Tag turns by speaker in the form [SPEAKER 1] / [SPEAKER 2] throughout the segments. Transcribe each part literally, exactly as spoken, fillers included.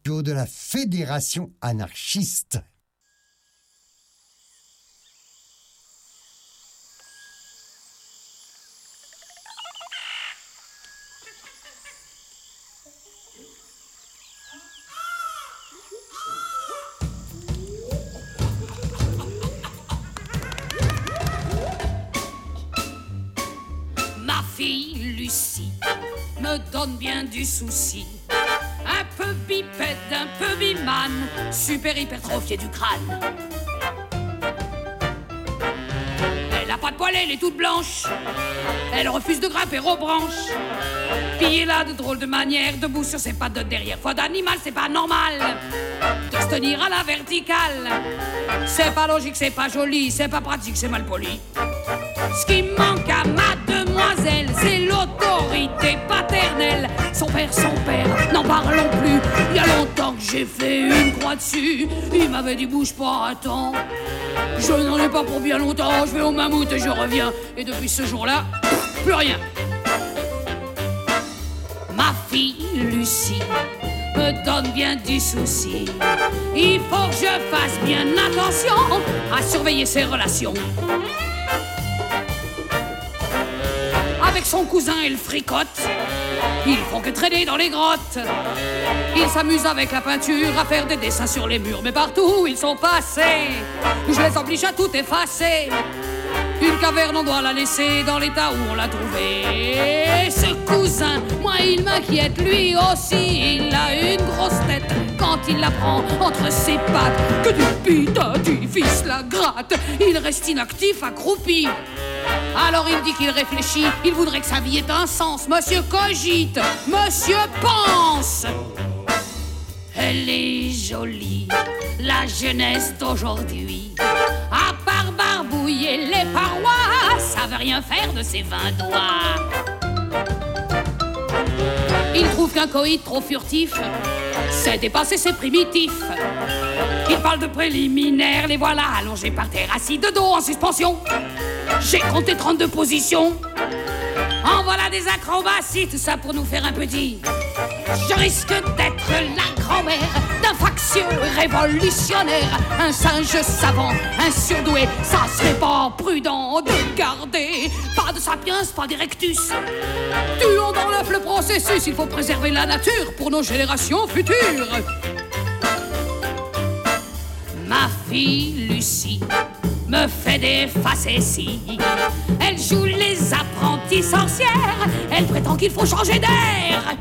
[SPEAKER 1] radio de la Fédération anarchiste.
[SPEAKER 2] Ma fille Lucie me donne bien du souci. Un peu bipède, un peu bimane, super hypertrophiée du crâne. Elle a pas de poil, elle est toute blanche. Elle refuse de grimper aux branches. Puis elle a de drôles de manières, debout sur ses pattes de derrière. Foi d'animal, c'est pas normal de se tenir à la verticale. C'est pas logique, c'est pas joli, c'est pas pratique, c'est mal poli. Ce qui manque à ma demoiselle, c'est l'autorité paternelle. Son père, son père, n'en parlons plus. Il y a longtemps que j'ai fait une croix dessus. Il m'avait dit bouge pas, attends. Je n'en ai pas pour bien longtemps. Je vais au mammouth et je reviens. Et depuis ce jour-là, plus rien. Ma fille Lucie me donne bien du souci. Il faut que je fasse bien attention à surveiller ses relations. Avec son cousin, elle fricote. Ils font que traîner dans les grottes. Ils s'amusent avec la peinture à faire des dessins sur les murs. Mais partout où ils sont passés, je les oblige à tout effacer. Une caverne, on doit la laisser dans l'état où on l'a trouvée. Et ce cousin, moi il m'inquiète lui aussi. Il a une grosse tête quand il la prend entre ses pattes. Que du putain du fils la gratte. Il reste inactif, accroupi. Alors il dit qu'il réfléchit, il voudrait que sa vie ait un sens. Monsieur cogite, monsieur pense. Elle est jolie, la jeunesse d'aujourd'hui. À part barbouiller les parois, ça veut rien faire de ses vingt doigts. Il trouve qu'un coït trop furtif, c'est dépassé, c'est primitif. Il parle de préliminaires, les voilà allongés par terre, assis de dos en suspension. J'ai compté trente-deux positions. En voilà des acrobaties, tout ça pour nous faire un petit. Je risque d'être la grand-mère d'un factieux révolutionnaire. Un singe savant, un surdoué. Ça serait pas prudent de garder. Pas de sapiens, pas d'erectus. Tuons dans l'œuf le processus. Il faut préserver la nature pour nos générations futures. Ma fille Lucie me fait des facéties. Elle joue les apprentis sorcières. Elle prétend qu'il faut changer d'air.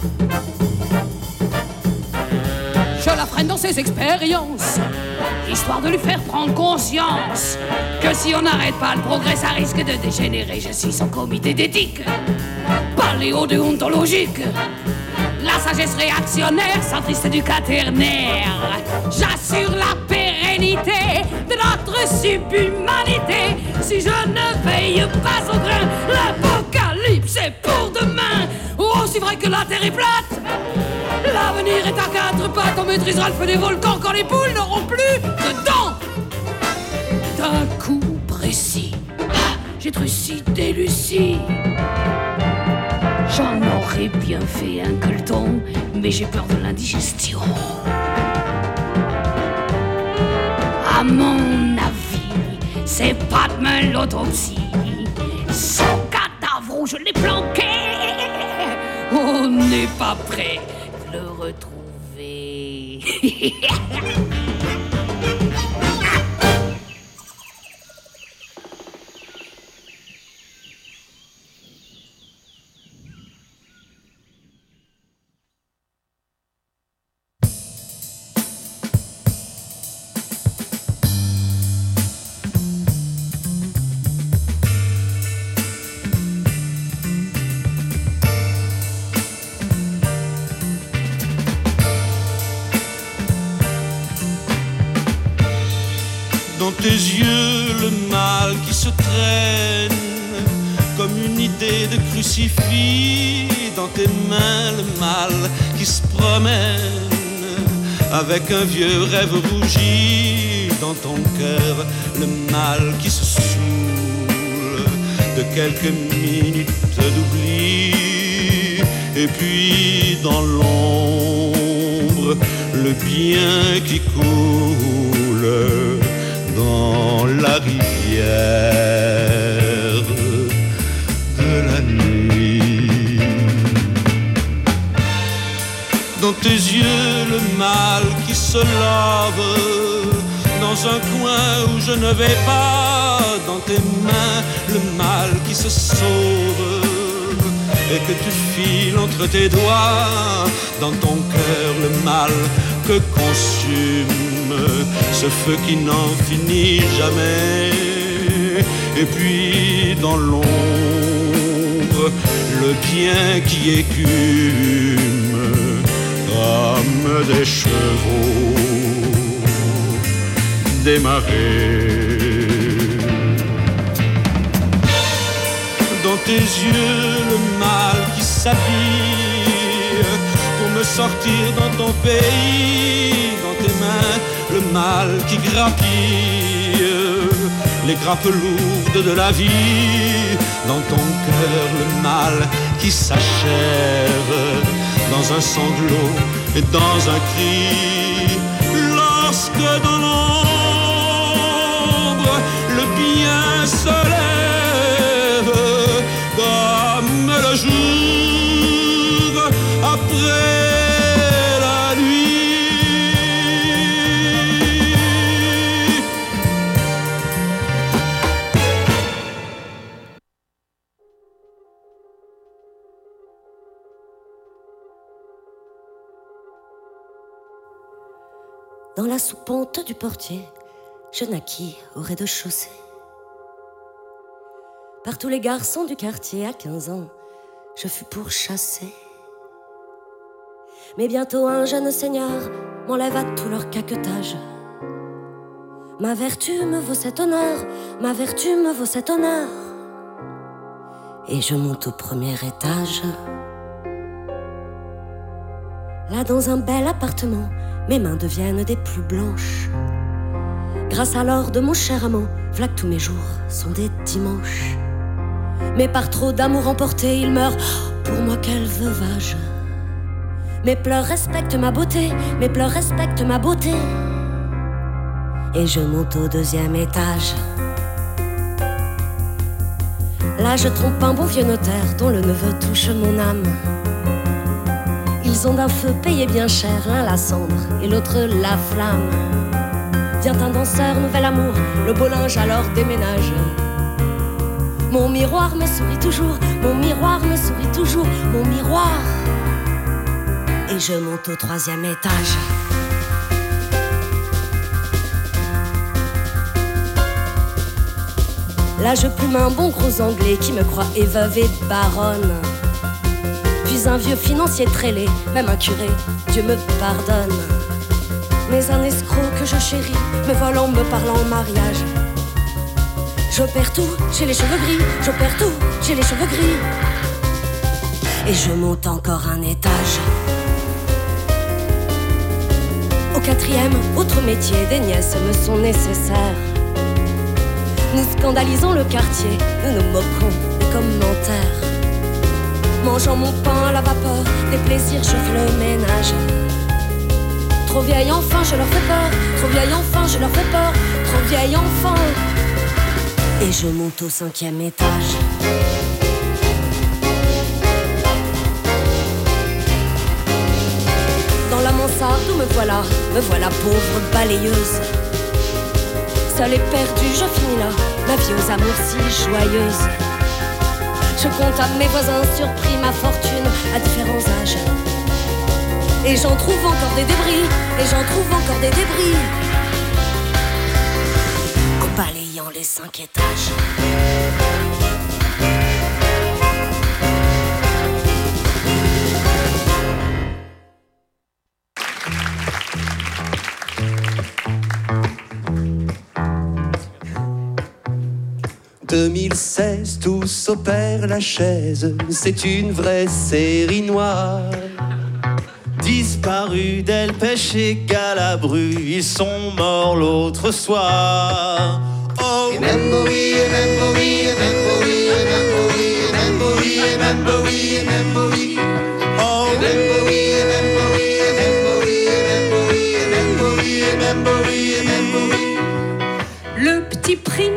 [SPEAKER 2] Je la freine dans ses expériences, histoire de lui faire prendre conscience que si on n'arrête pas le progrès, ça risque de dégénérer. Je suis son comité d'éthique, paléo-déontologique. La sagesse réactionnaire, centriste du quaternaire. J'assure la pérennité de notre subhumanité. Si je ne veille pas au grain, l'apocalypse est pour demain. Aussi vrai que la terre est plate, l'avenir est à quatre pattes. On maîtrisera le feu des volcans quand les poules n'auront plus de dents. D'un coup précis, ah, j'ai trucidé Lucie. J'en aurais bien fait un gueuleton, mais j'ai peur de l'indigestion. À mon avis, c'est pas demain l'autopsie. Son cadavre où je l'ai planqué, on n'est pas prêt de le retrouver.
[SPEAKER 3] Dans tes yeux, le mal qui se traîne comme une idée de crucifix. Dans tes mains, le mal qui se promène avec un vieux rêve rougi. Dans ton cœur, le mal qui se saoule de quelques minutes d'oubli. Et puis dans l'ombre, le bien qui coule dans la rivière de la nuit. Dans tes yeux le mal qui se lave, dans un coin où je ne vais pas, dans tes mains le mal qui se sauve et que tu files entre tes doigts, dans ton cœur le mal que consume ce feu qui n'en finit jamais. Et puis dans l'ombre le bien qui écume comme des chevaux des marées. Dans tes yeux le mal qui s'habille pour me sortir dans ton pays, dans tes mains le mal qui grappille les grappes lourdes de la vie, dans ton cœur le mal qui s'achève dans un sanglot et dans un cri, lorsque dans l'ombre le bien se lève comme le jour après la nuit.
[SPEAKER 4] Dans la soupente du portier, je naquis au rez-de-chaussée. Par tous les garçons du quartier, à quinze ans, je fus pourchassée. Mais bientôt un jeune seigneur m'enlève à tout leur caquetage. Ma vertu me vaut cet honneur, ma vertu me vaut cet honneur. Et je monte au premier étage. Là, dans un bel appartement, mes mains deviennent des plus blanches. Grâce à l'or de mon cher amant, v'là que tous mes jours sont des dimanches. Mais par trop d'amour emporté, il meurt. Pour moi, quel veuvage. Mes pleurs respectent ma beauté, mes pleurs respectent ma beauté. Et je monte au deuxième étage. Là, je trompe un bon vieux notaire dont le neveu touche mon âme. Ils ont d'un feu payé bien cher, l'un la cendre et l'autre la flamme. Vient un danseur, nouvel amour, le beau linge alors déménage. Mon miroir me sourit toujours, mon miroir me sourit toujours, mon miroir. Et je monte au troisième étage. Là je plume un bon gros anglais qui me croit et veuve et baronne. Puis un vieux financier trêlé, même un curé, Dieu me pardonne. Mais un escroc que je chéris me vole en me parlant en mariage. Je perds tout, j'ai les cheveux gris, je perds tout, j'ai les cheveux gris. Et je monte encore un étage. Au quatrième, autre métier, des nièces me sont nécessaires. Nous scandalisons le quartier, nous nous moquons des commentaires. Mangeant mon pain à la vapeur, des plaisirs je fais le ménage. Trop vieille enfin je leur fais peur, trop vieille enfin je leur fais peur, trop vieille enfin. Et je monte au cinquième étage. Dans la mansarde où me voilà, me voilà pauvre balayeuse. Seule et perdue je finis là, ma vie aux amours si joyeuse. Je compte à mes voisins surpris ma fortune à différents âges. Et j'en trouve encore des débris, et j'en trouve encore des débris. En balayant les cinq étages.
[SPEAKER 5] deux mille seize, tous opèrent la chaise, c'est une vraie série noire. Disparus d'Elpech et Galabru, ils sont morts l'autre soir. Oh, memory, memory, memory, memory, memory, memory, memory. Oh, memory, memory, memory, memory.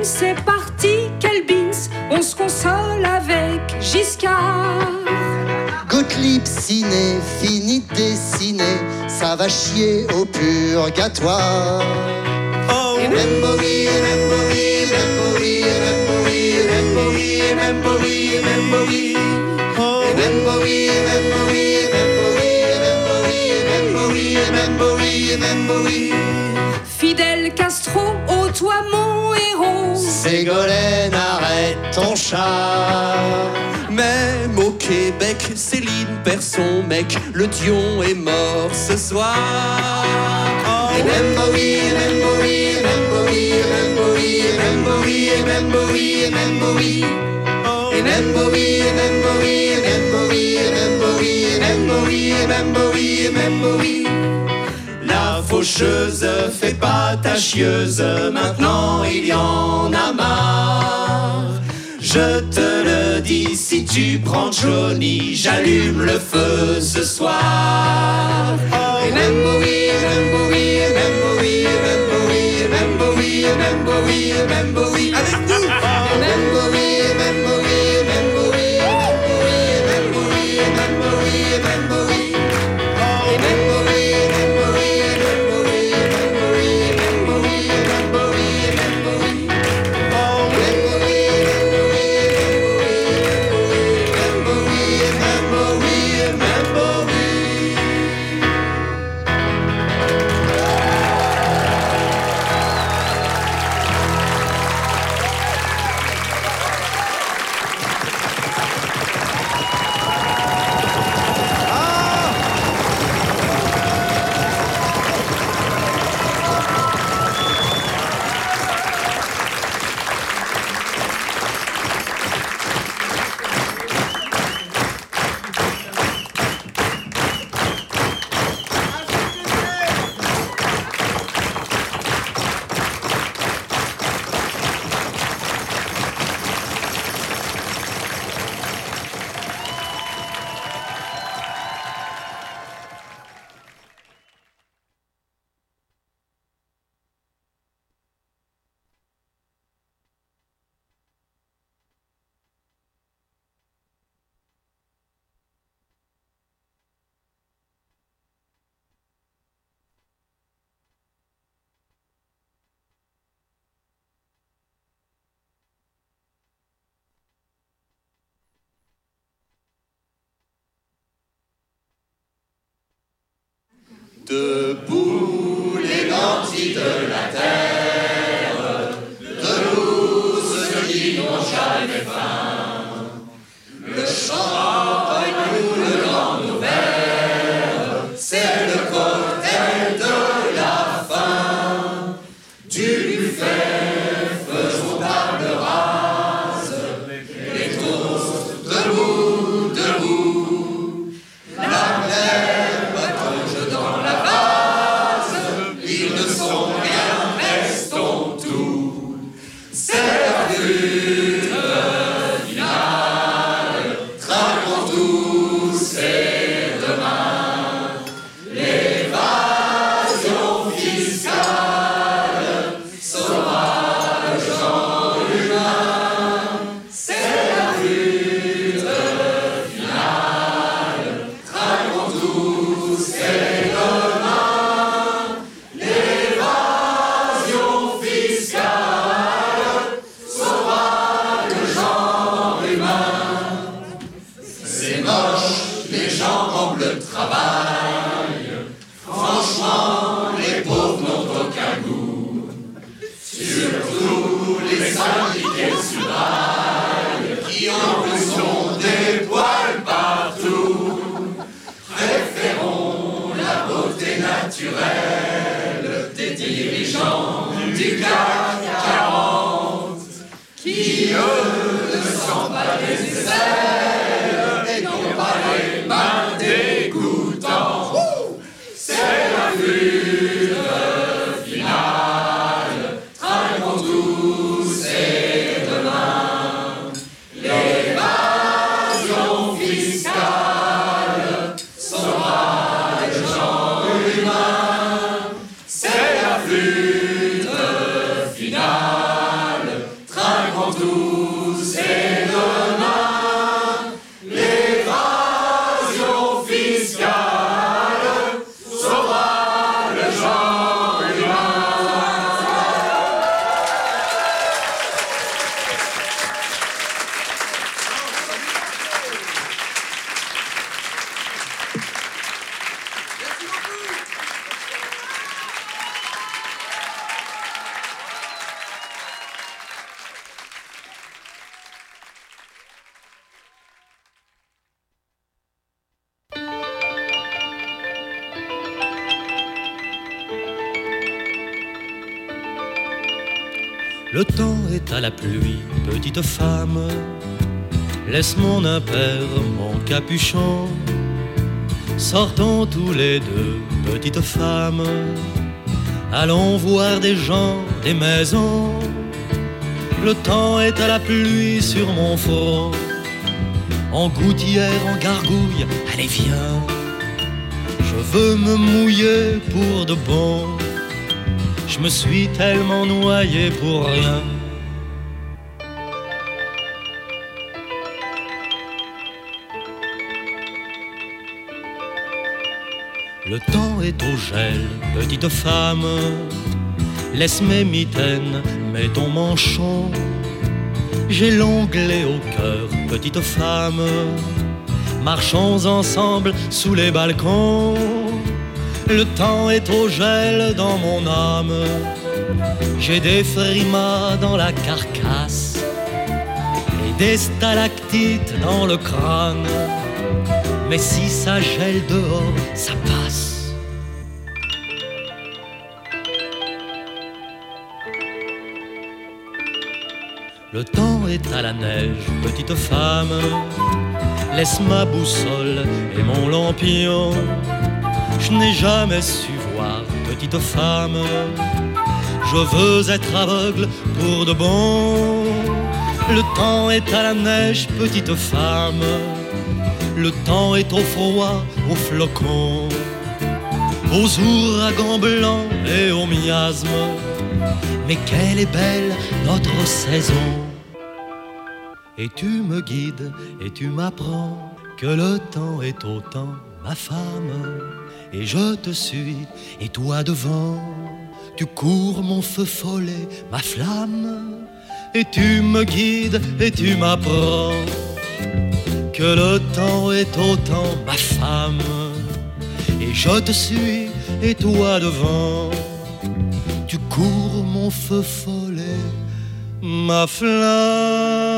[SPEAKER 6] c'est parti, quel beans, on se console avec Giscard.
[SPEAKER 1] Gottlieb ciné, fini de dessiner, ça va chier au purgatoire.
[SPEAKER 3] Oh,
[SPEAKER 5] Memory, memory, memory, memory, memory, memory, memory.
[SPEAKER 3] oh,
[SPEAKER 5] Memory, memory, memory, memory, memory, memory, memory.
[SPEAKER 6] Fidel Castro, ô toi mon héros.
[SPEAKER 1] Ségolène, arrête ton chat.
[SPEAKER 5] Même au Québec, Céline perd son mec, le Dion est mort ce soir.
[SPEAKER 3] oh,
[SPEAKER 5] Memory, memory, memory, memory, memory, memory, memory.
[SPEAKER 3] oh,
[SPEAKER 5] Memory, memory, memory, memory, memory, memory, memory. La faucheuse fait pas ta chieuse, maintenant il y en a marre. Je te le dis, si tu prends Johnny, j'allume le feu ce soir. Memory, memory, memory, memory, memory, memory, memory.
[SPEAKER 3] avec nous.
[SPEAKER 5] Memory, memory, memory, memory, memory, memory, memory. Memory, memory, memory, memory, memory, memory, memory. Debout les nantis de la terre, de nous ceux qui n'ont jamais faim. Le champagne coule dans nos verres, c'est le cocktail de la faim. Du buffet, faisons table rase, les toasts debout, debout. La mer patauge dans la vase, ils ne sont rien, restons tout. C'est la lutte finale, traquons tous et demain. L'évasion fiscale, sauvage genre humain. C'est la lutte finale, traquons tous et demain. L'évasion fiscale, sauvage genre humain. C'est moche, les gens en bleu travaillent. Franchement, les pauvres n'ont aucun goût. Surtout les syndiqués surailles qui en plus ont des poils partout. Préférons la beauté naturelle des dirigeants du C A C quarante qui, eux, ne sont pas des aisselles et n'ont pas les mains dégoûtantes.
[SPEAKER 7] Le temps est à la pluie, petite femme. Laisse mon impair, mon capuchon. Sortons tous les deux, petite femme. Allons voir des gens, des maisons. Le temps est à la pluie sur mon front. En gouttière, en gargouille, allez viens. Je veux me mouiller pour de bon. Je me suis tellement noyé pour rien. Le temps est au gel, petite femme. Laisse mes mitaines, mets ton manchon. J'ai l'onglet au cœur, petite femme. Marchons ensemble sous les balcons. Le temps est au gel dans mon âme. J'ai des frimas dans la carcasse et des stalactites dans le crâne. Mais si ça gèle dehors, ça passe. Le temps est à la neige, petite femme. Laisse ma boussole et mon lampion. Je n'ai jamais su voir, petite femme. Je veux être aveugle pour de bon. Le temps est à la neige, petite femme. Le temps est au froid, aux flocons, aux ouragans blancs et aux miasmes. Mais quelle est belle notre saison. Et tu me guides et tu m'apprends que le temps est au temps, ma femme. Et je te suis, et toi devant, tu cours mon feu follet, ma flamme. Et tu me guides, et tu m'apprends que le temps est au temps, ma femme. Et je te suis, et toi devant, tu cours mon feu follet, ma flamme.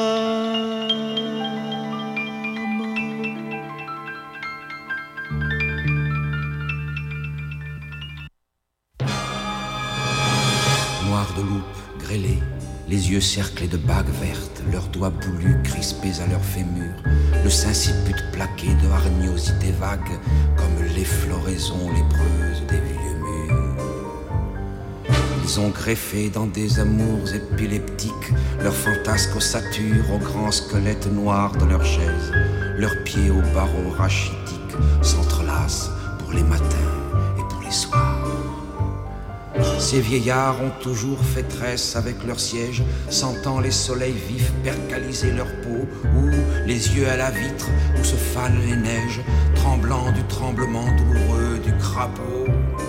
[SPEAKER 8] De loupe grêlée, les yeux cerclés de bagues vertes, leurs doigts boulus crispés à leurs fémurs, le sinciput plaqué de hargnosités vagues, comme les floraisons lépreuses des vieux murs. Ils ont greffé dans des amours épileptiques leurs fantasques ossatures aux grands squelettes noirs de leurs chaises. Leurs pieds aux barreaux rachitiques s'entrelacent pour les matins et pour les soirs. Ces vieillards ont toujours fait tresse avec leur siège, sentant les soleils vifs percaliser leur peau, ou les yeux à la vitre où se fanent les neiges, tremblant du tremblement douloureux du crapaud.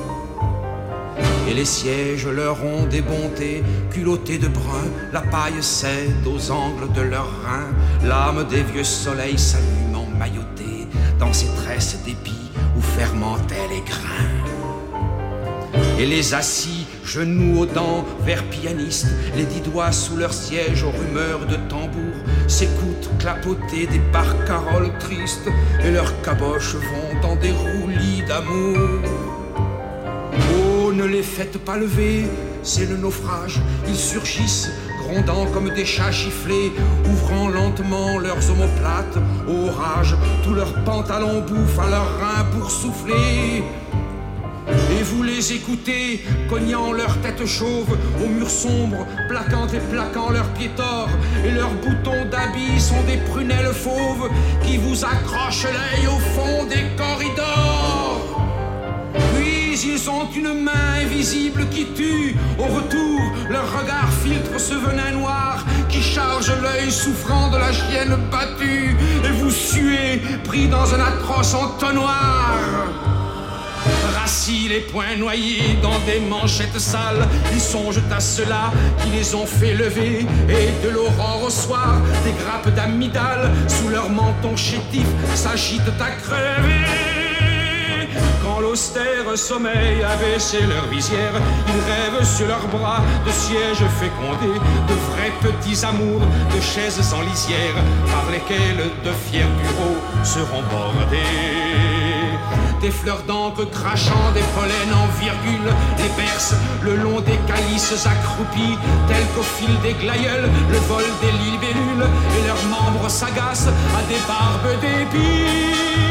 [SPEAKER 8] Et les sièges leur ont des bontés, culottés de brun, la paille cède aux angles de leurs reins, l'âme des vieux soleils s'allume emmaillotée dans ces tresses d'épis où fermentaient les grains. Et les assis, genoux aux dents, vers pianistes, les dix doigts sous leur siège aux rumeurs de tambour, s'écoutent clapoter des barcaroles tristes, et leurs caboches vont dans des roulis d'amour. Oh, ne les faites pas lever, c'est le naufrage, ils surgissent, grondant comme des chats giflés, ouvrant lentement leurs omoplates au rage, tous leurs pantalons bouffent à leurs reins pour souffler. Et vous les écoutez, cognant leur tête chauve aux murs sombres, plaquant et plaquant leurs pieds torts, et leurs boutons d'habits sont des prunelles fauves qui vous accrochent l'œil au fond des corridors. Puis ils ont une main invisible qui tue, au retour leur regard filtre ce venin noir qui charge l'œil souffrant de la chienne battue, et vous suez, pris dans un atroce entonnoir. Rassis, les poings noyés dans des manchettes sales, ils songent à ceux-là qui les ont fait lever, et de l'aurore au soir, des grappes d'amygdale sous leur menton chétif s'agitent à crever. Quand l'austère sommeil a baissé leur visière, ils rêvent sur leurs bras de sièges fécondés, de vrais petits amours, de chaises en lisière, par lesquelles de fiers bureaux seront bordés.
[SPEAKER 9] des fleurs d'encre crachant des pollens en virgule, les bercent le long des calices accroupis, tels qu'au fil des glaïeuls, le vol des libellules, et leurs membres s'agacent à des barbes d'épis.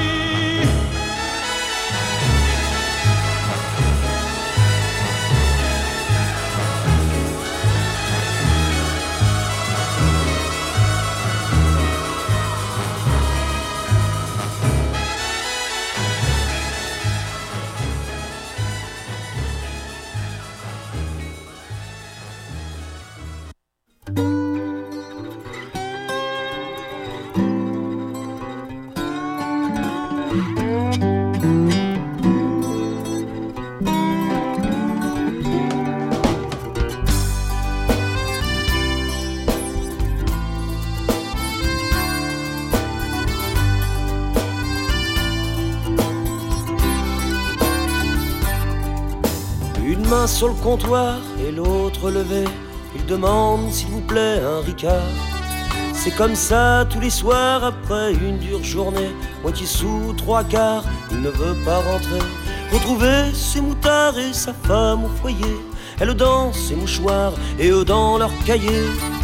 [SPEAKER 10] Sur le comptoir et l'autre levé, il demande s'il vous plaît un Ricard. C'est comme ça tous les soirs après une dure journée, moitié sous, trois quarts, il ne veut pas rentrer. Retrouver ses moutards et sa femme au foyer, elle dans ses mouchoirs et eux dans leurs cahiers.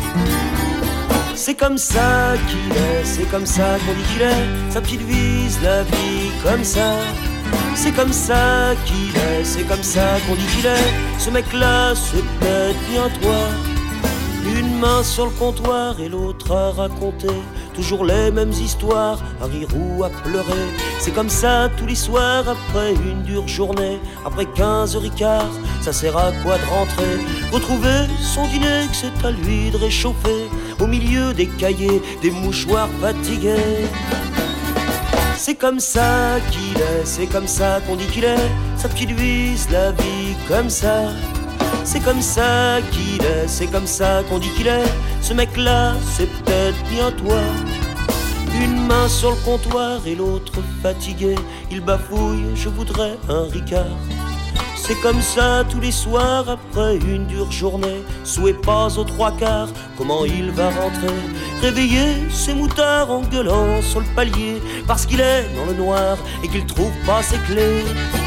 [SPEAKER 10] C'est comme ça qu'il est, c'est comme ça qu'on dit qu'il est, sa petite vise la vie comme ça. C'est comme ça qu'il est, c'est comme ça qu'on dit qu'il est. Ce mec-là, c'est peut-être bien toi. Une main sur le comptoir et l'autre à raconter toujours les mêmes histoires, à rire ou à pleurer. C'est comme ça tous les soirs après une dure journée. Après quinze heures quinze, ça sert à quoi de rentrer? Retrouver son dîner que c'est à lui de réchauffer, au milieu des cahiers, des mouchoirs fatigués. C'est comme ça qu'il est, c'est comme ça qu'on dit qu'il est, sa petite vise, la vie comme ça. C'est comme ça qu'il est, c'est comme ça qu'on dit qu'il est, ce mec-là, c'est peut-être bien toi. Une main sur le comptoir et l'autre fatigué, il bafouille, je voudrais un Ricard. C'est comme ça tous les soirs après une dure journée, souhait pas aux trois quarts, comment il va rentrer? Réveiller ses moutards en gueulant sur le palier, parce qu'il est dans le noir et qu'il trouve pas ses clés.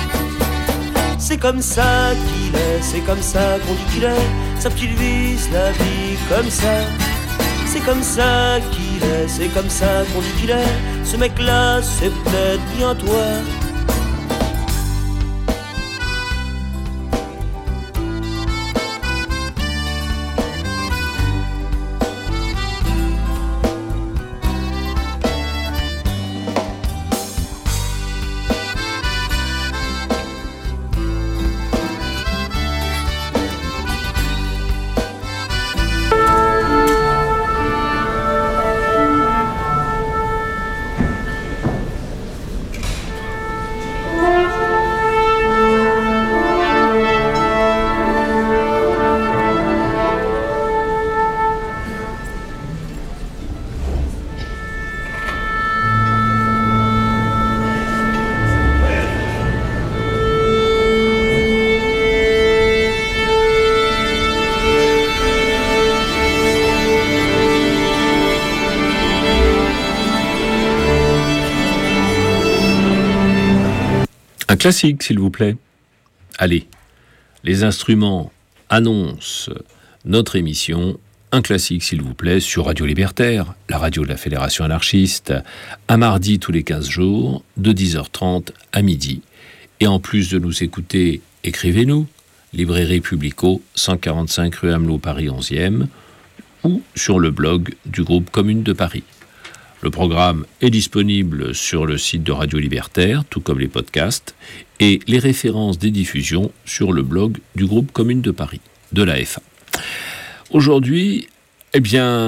[SPEAKER 10] C'est comme ça qu'il est, c'est comme ça qu'on dit qu'il est, sa petite vise, la vie comme ça. C'est comme ça qu'il est, c'est comme ça qu'on dit qu'il est, ce mec-là, c'est peut-être bien toi.
[SPEAKER 11] Un classique, s'il vous plaît. Allez, les instruments annoncent notre émission. Un classique, s'il vous plaît, sur Radio Libertaire, la radio de la Fédération anarchiste, un mardi tous les quinze jours, de dix heures trente à midi. Et en plus de nous écouter, écrivez-nous, Librairie Publico, cent quarante-cinq rue Amelot, Paris onzième, ou sur le blog du groupe Commune de Paris. Le programme est disponible sur le site de Radio Libertaire, tout comme les podcasts, et les références des diffusions sur le blog du groupe Commune de Paris, de l'A F A. Aujourd'hui, eh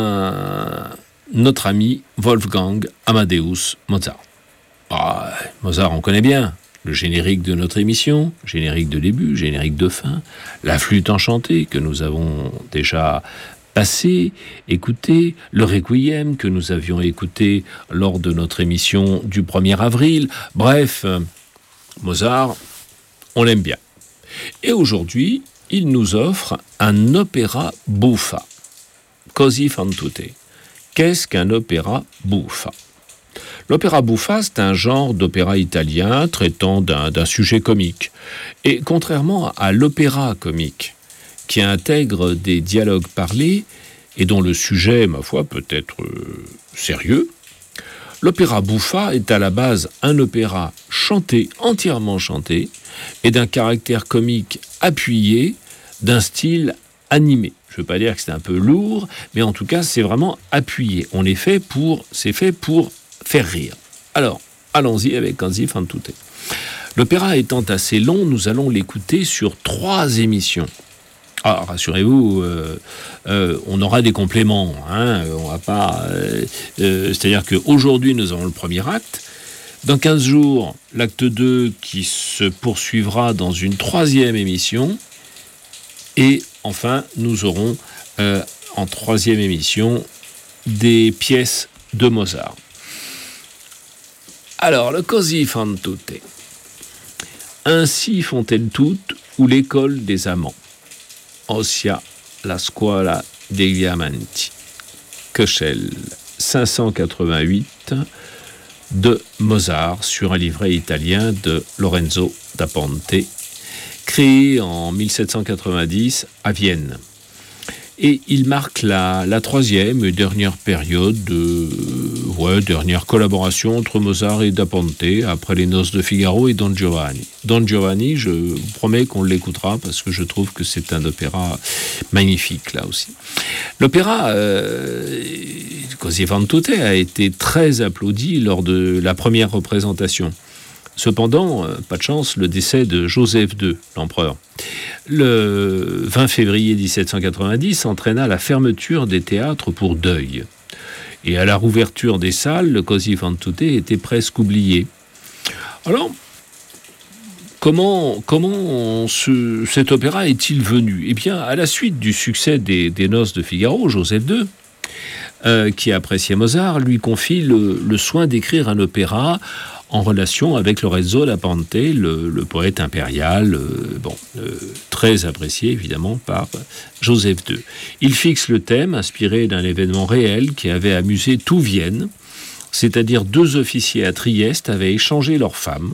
[SPEAKER 11] bien, notre ami Wolfgang Amadeus Mozart. Ah, Mozart, on connaît bien. Le générique de notre émission, générique de début, générique de fin, la flûte enchantée que nous avons déjà passé, écouté, le requiem que nous avions écouté lors de notre émission du premier avril. Bref, Mozart, on l'aime bien. Et aujourd'hui, il nous offre un opéra buffa. Così fan tutte. Qu'est-ce qu'un opéra buffa? L'opéra buffa, c'est un genre d'opéra italien traitant d'un, d'un sujet comique. Et contrairement à l'opéra comique, qui intègre des dialogues parlés et dont le sujet, ma foi, peut être euh, sérieux, l'opéra buffa est à la base un opéra chanté, entièrement chanté, et d'un caractère comique appuyé, d'un style animé. Je ne veux pas dire que c'est un peu lourd, mais en tout cas, c'est vraiment appuyé. On est fait pour, c'est fait pour faire rire. Alors, allons-y avec Così fan tutte. L'opéra étant assez long, nous allons l'écouter sur trois émissions. Ah, rassurez-vous, euh, euh, on aura des compléments. Hein, on va pas. Euh, euh, c'est-à-dire qu'aujourd'hui, nous avons le premier acte. Dans quinze jours, l'acte deux qui se poursuivra dans une troisième émission. Et enfin, nous aurons euh, en troisième émission des pièces de Mozart. Alors, le Così fan tutte. Ainsi font-elles toutes, ou l'école des amants. Ossia la scuola degli amanti. Köchel, cinq cent quatre-vingt-huit, de Mozart, sur un livret italien de Lorenzo da Ponte, créé en mille sept cent quatre-vingt-dix à Vienne. Et il marque la, la troisième et dernière période de ouais, dernière collaboration entre Mozart et da Ponte après Les Noces de Figaro et Don Giovanni. Don Giovanni, je vous promets qu'on l'écoutera parce que je trouve que c'est un opéra magnifique là aussi. L'opéra euh, Così fan tutte a été très applaudi lors de la première représentation. Cependant, pas de chance, le décès de Joseph deux, l'empereur, le vingt février dix-sept cent quatre-vingt-dix entraîna la fermeture des théâtres pour deuil. Et à la rouverture des salles, le Così fan tutte était presque oublié. Alors, comment, comment ce, cet opéra est-il venu ? Eh bien, à la suite du succès des, des Noces de Figaro, Joseph deux, euh, qui appréciait Mozart, lui confie le, le soin d'écrire un opéra en relation avec Lorenzo da Ponte, le, le poète impérial, euh, bon, euh, très apprécié évidemment par Joseph deux. Il fixe le thème inspiré d'un événement réel qui avait amusé tout Vienne, c'est-à-dire deux officiers à Trieste avaient échangé leurs femmes,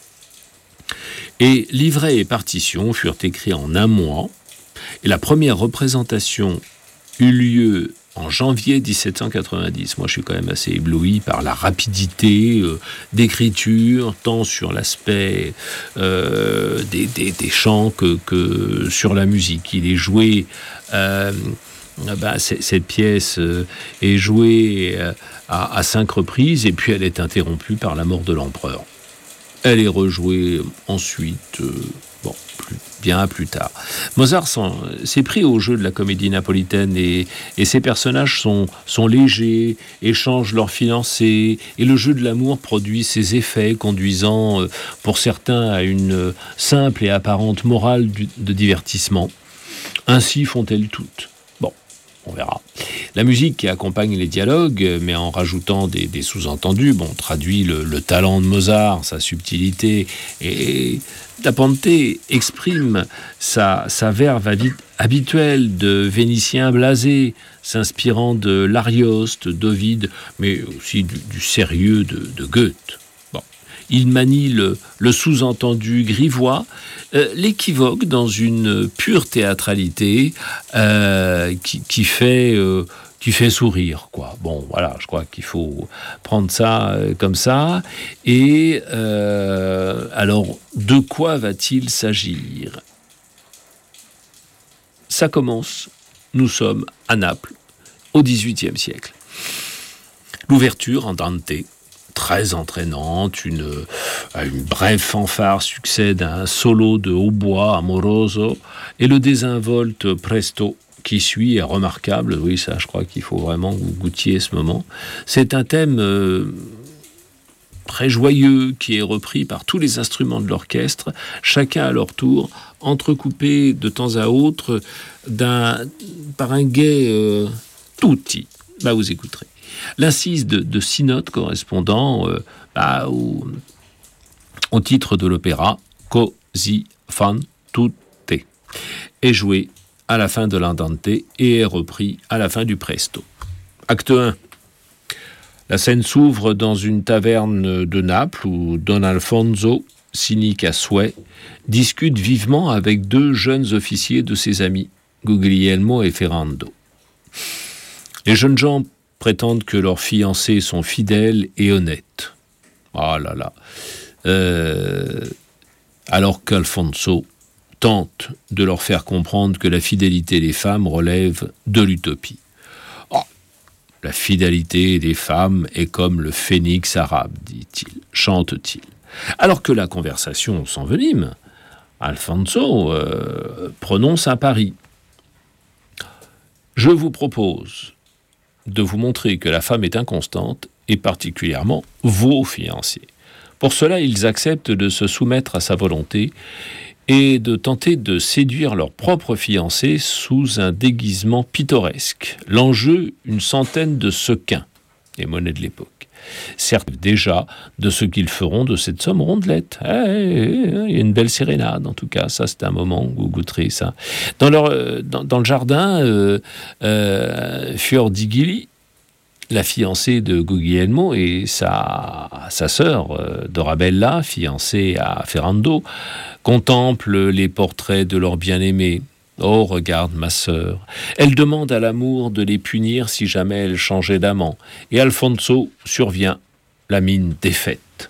[SPEAKER 11] et livret et partition furent écrits en un mois, et la première représentation eut lieu en janvier dix-sept cent quatre-vingt-dix. Moi, je suis quand même assez ébloui par la rapidité euh, d'écriture, tant sur l'aspect euh, des, des, des chants que, que sur la musique. Il est joué, euh, bah, cette pièce euh, est jouée euh, à, à cinq reprises, et puis elle est interrompue par la mort de l'empereur. Elle est rejouée ensuite, euh, bon, plus, bien plus tard. Mozart s'est pris au jeu de la comédie napolitaine et, et ses personnages sont, sont légers, échangent leurs fiancés, et le jeu de l'amour produit ses effets, conduisant euh, pour certains à une simple et apparente morale du, de divertissement. Ainsi font-elles toutes. Bon, on verra. La musique qui accompagne les dialogues, mais en rajoutant des, des sous-entendus, bon, traduit le, le talent de Mozart, sa subtilité, et da Ponte exprime sa, sa verve habituelle de Vénitien blasé, s'inspirant de l'Arioste, d'Ovide, mais aussi du, du sérieux de, de Goethe. Bon. Il manie le, le sous-entendu grivois, euh, l'équivoque dans une pure théâtralité euh, qui, qui fait... Euh, qui fait sourire, quoi. Bon, voilà, je crois qu'il faut prendre ça euh, comme ça. Et euh, alors, de quoi va-t-il s'agir ? Ça commence, nous sommes à Naples, au dix-huitième siècle. L'ouverture, andante, très entraînante, une, une brève fanfare succède à un solo de hautbois amoroso, et le désinvolte presto qui suit est remarquable. Oui, ça, je crois qu'il faut vraiment que vous goûtiez ce moment. C'est un thème euh, très joyeux qui est repris par tous les instruments de l'orchestre, chacun à leur tour, entrecoupé de temps à autre d'un, par un gai euh, tutti. Bah, vous écouterez. L'incise de, de six notes correspondant euh, bah, au, au titre de l'opéra, Così fan tutte, est joué à la fin de l'andante et est repris à la fin du presto. Acte un. La scène s'ouvre dans une taverne de Naples où Don Alfonso, cynique à souhait, discute vivement avec deux jeunes officiers de ses amis, Guglielmo et Ferrando. Les jeunes gens prétendent que leurs fiancés sont fidèles et honnêtes. Ah là là. Euh, alors qu'Alfonso tente de leur faire comprendre que la fidélité des femmes relève de l'utopie. Oh, la fidélité des femmes est comme le phénix arabe, dit-il, chante-t-il. Alors que la conversation s'envenime, Alfonso euh, prononce un pari. Je vous propose de vous montrer que la femme est inconstante, et particulièrement vos fiancés. Pour cela, ils acceptent de se soumettre à sa volonté et de tenter de séduire leur propre fiancé sous un déguisement pittoresque. L'enjeu, une centaine de sequins, les monnaies de l'époque. Certes, déjà, de ce qu'ils feront de cette somme rondelette. Eh, eh, eh, il y a une belle sérénade, en tout cas. Ça, c'est un moment où vous goûterez ça. Dans, leur, euh, dans, dans le jardin, euh, euh, Fiordigili, la fiancée de Guglielmo, et sa, sa sœur, euh, Dorabella, fiancée à Ferrando, contemplent les portraits de leur bien-aimé. Oh, regarde ma sœur. Elle demande à l'amour de les punir si jamais elle changeait d'amant. Et Alfonso survient, la mine défaite.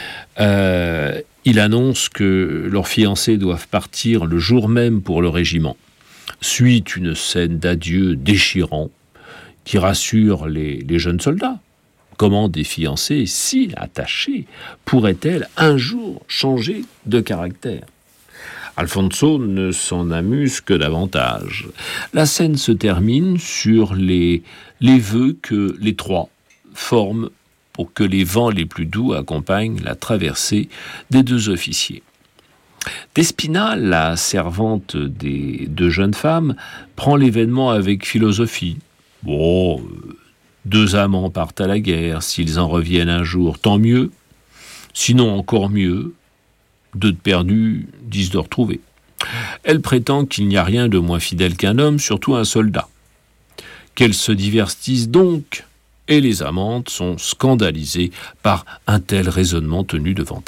[SPEAKER 11] Euh, il annonce que leurs fiancés doivent partir le jour même pour le régiment. Suit une scène d'adieu déchirant qui rassure les, les jeunes soldats. Comment des fiancés si attachés pourraient-elles un jour changer de caractère ? Alfonso ne s'en amuse que davantage. La scène se termine sur les, les vœux que les trois forment pour que les vents les plus doux accompagnent la traversée des deux officiers. Despina, la servante des deux jeunes femmes, prend l'événement avec philosophie. Bon, deux amants partent à la guerre, s'ils en reviennent un jour, tant mieux. Sinon, encore mieux. Deux de perdus, dix de retrouvés. Elle prétend qu'il n'y a rien de moins fidèle qu'un homme, surtout un soldat. Qu'elles se divertissent donc, et les amantes sont scandalisées par un tel raisonnement tenu devant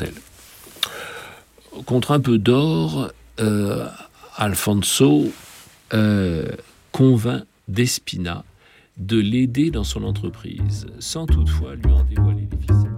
[SPEAKER 11] elles. Contre un peu d'or, euh, Alfonso euh, convainc Despina de l'aider dans son entreprise, sans toutefois lui en dévoiler les ficelles.